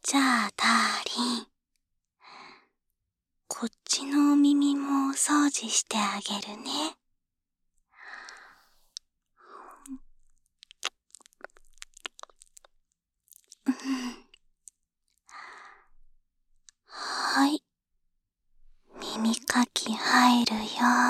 じゃあダーリン、こっちのお耳もお掃除してあげるね。はい、耳かき入るよ。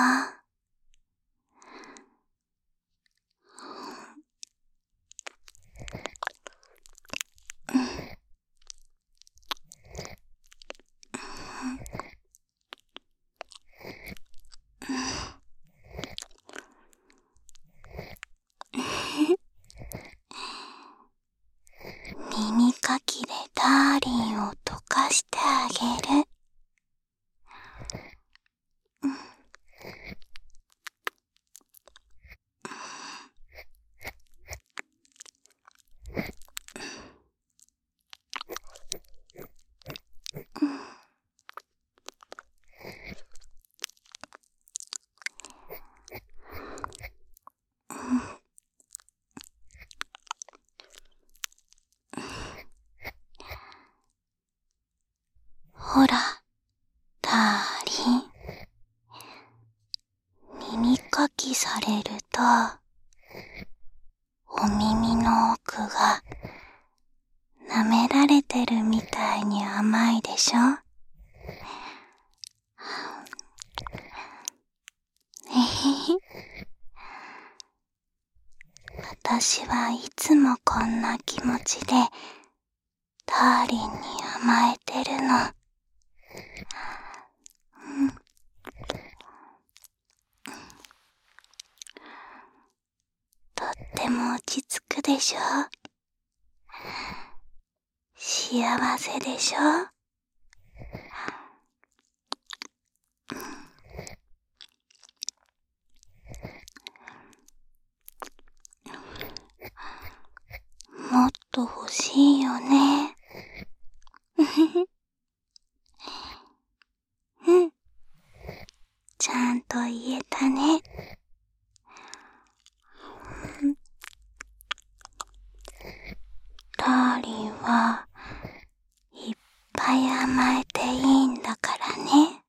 耳かきでダーリンを溶かしてあげる。ほら、ダーリン。耳かきされると、お耳の奥が舐められてるみたいに甘いでしょ？私はいつもこんな気持ちでダーリンに甘えてるの。とっても落ち着くでしょ？幸せでしょ？もっと欲しいよね。うん。ちゃんと言えたね。ダーリンはいっぱい甘えていいんだからね。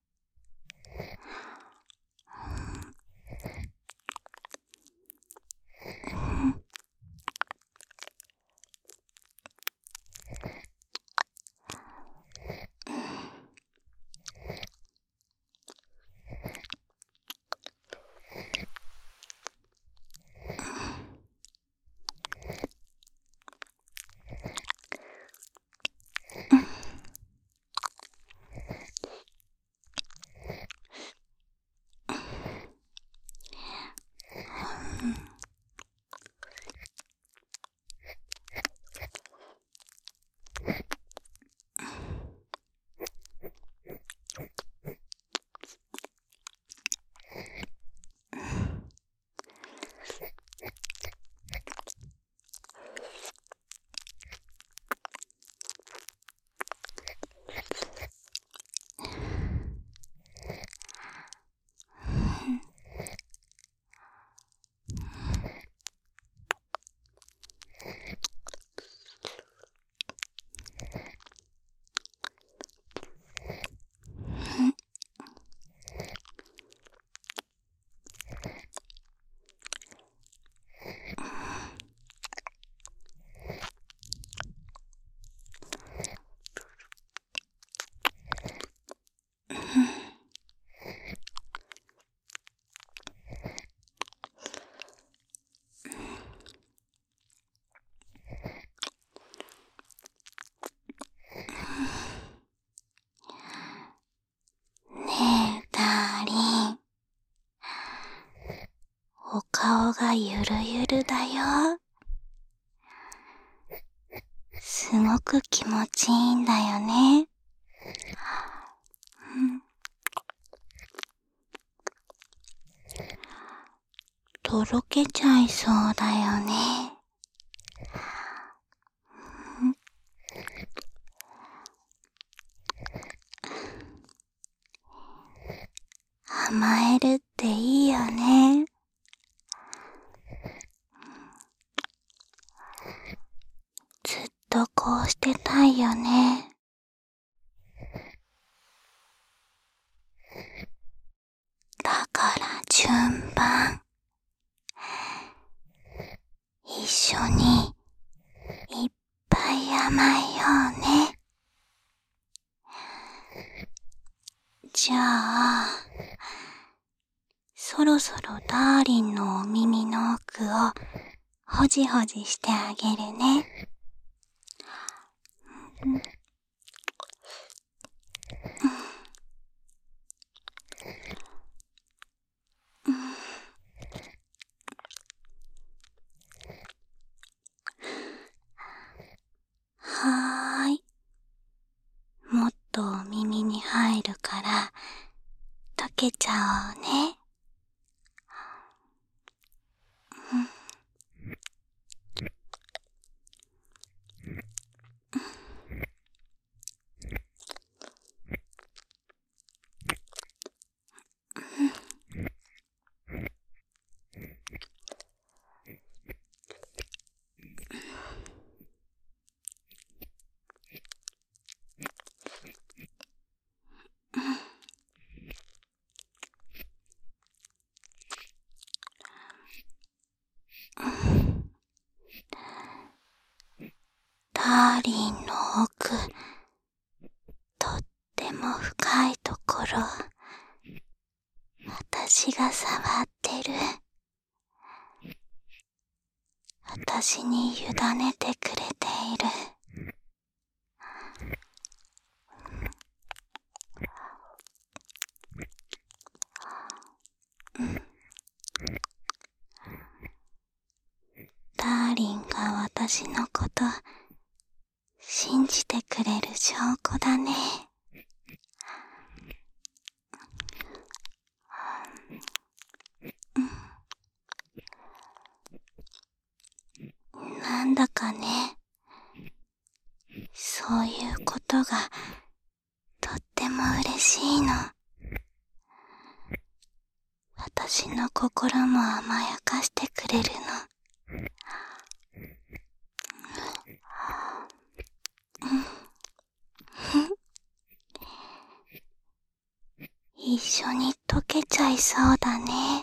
ねえ、ダーリン。お顔がゆるゆるだよ。すごく気持ちいいんだよね。とろけちゃいそうだよね。甘えるっていいよね。ずっとこうしてたいよね。 ないようね。じゃあ、そろそろダーリンのお耳の奥をほじほじしてあげるね。はーい。もっとお耳に入るから溶けちゃおうね。ダーリンの奥、とっても深いところ、私が触ってる。私に委ねてくれている。ダーリンが私のこと信じてくれる証拠だね。なんだかね、そういうことがとっても嬉しいの。私の心も甘やかしてくれるの。一緒に溶けちゃいそうだね。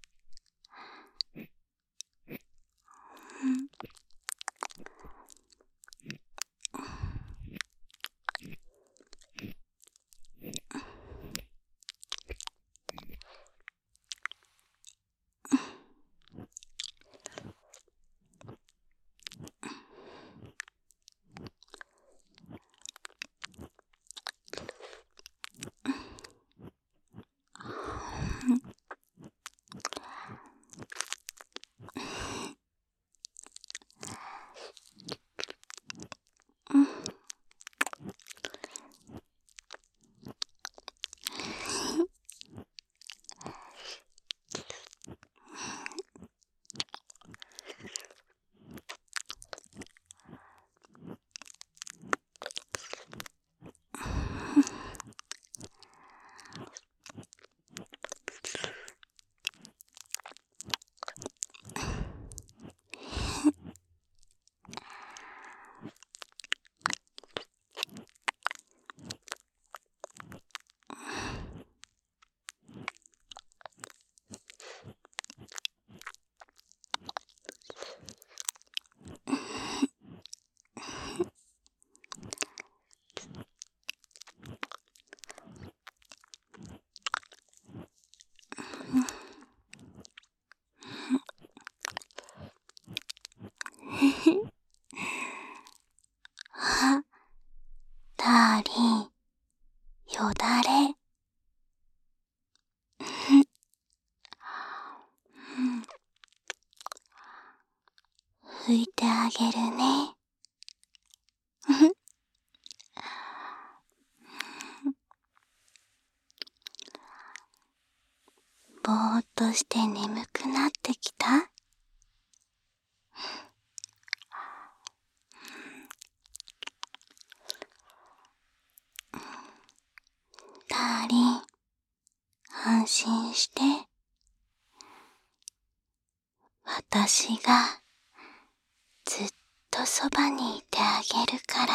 あ、ダーリン、よだれ。拭いてあげるね。ぼーっとして眠くなってきた？ダーリン、安心して。私がずっとそばにいてあげるから。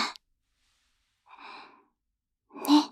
ね。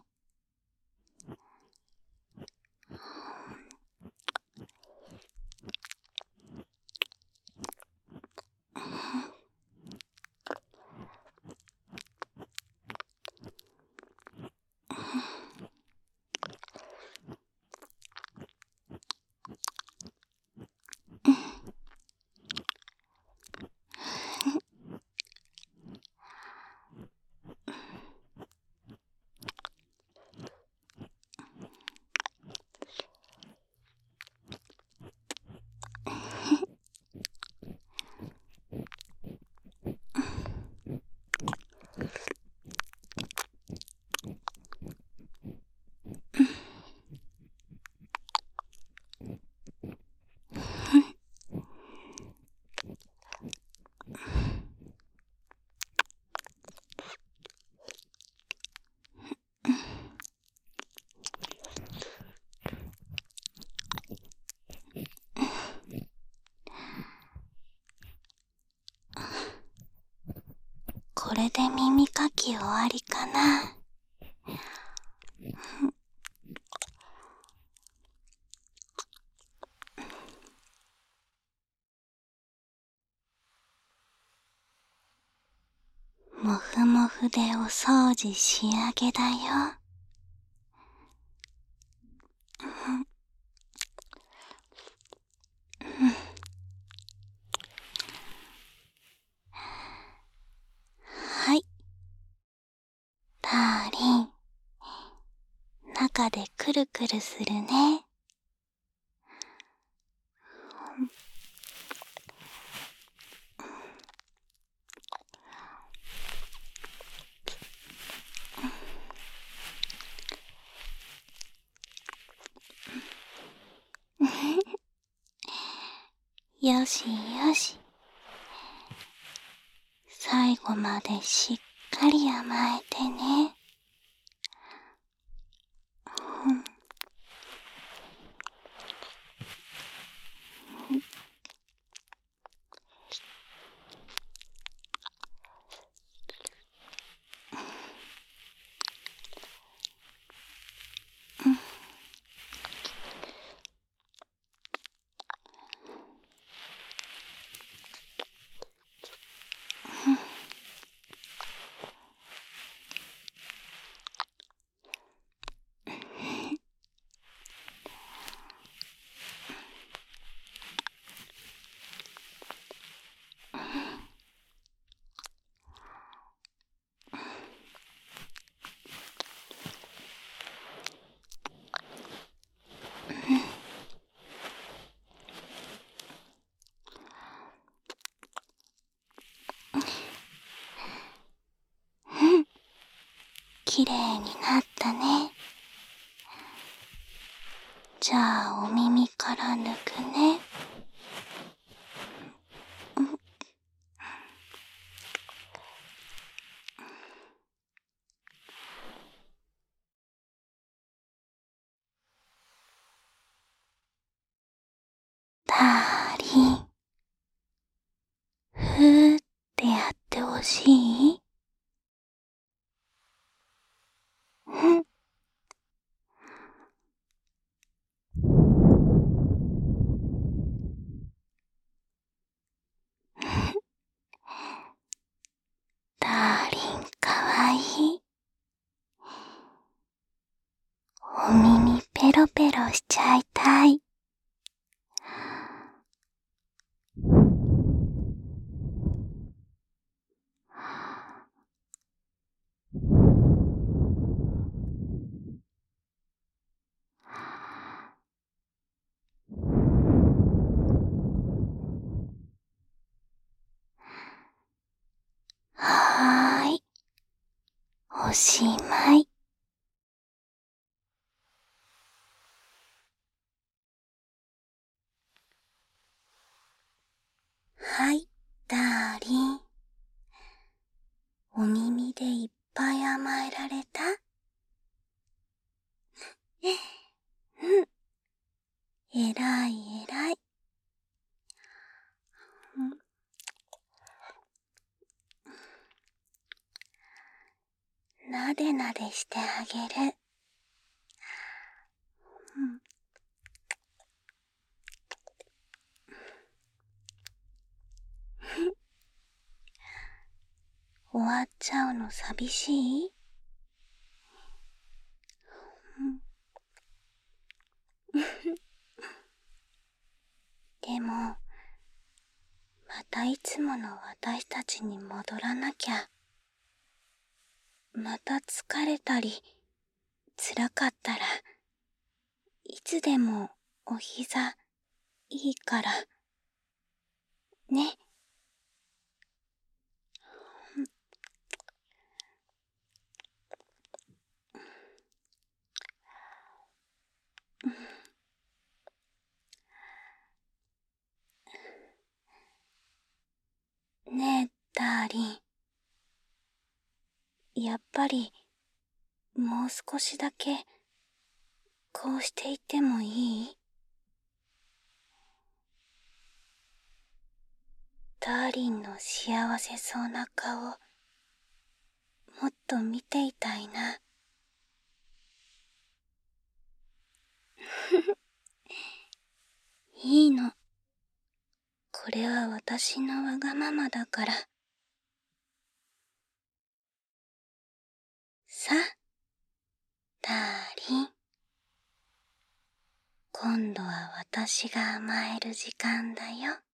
れで耳かき終わりかな。もふもふでお掃除仕上げだよ。はい。ダーリン、中でくるくるするね。よしよし。最後までしっかり甘えてね。きれいになったね。じゃあお耳から抜くね。ダーリン、ふーってやってほしい？ダーリンかわいい。お耳ペロペロしちゃいたい。はーい、おしまい。はい、ダーリン。お耳でいっぱい甘えられた？うん。えらいえらい。なでなでしてあげる。終わっちゃうの寂しい？でも、またいつもの私たちに戻らなきゃ。また疲れたり、辛かったら、いつでもお膝いいから。ね。ねえ、ダーリン。やっぱり、もう少しだけ、こうしていてもいい？ダーリンの幸せそうな顔、 もっと見ていたいな。いいの。これは私のわがままだから。さあ、ダーリン。今度は私が甘える時間だよ。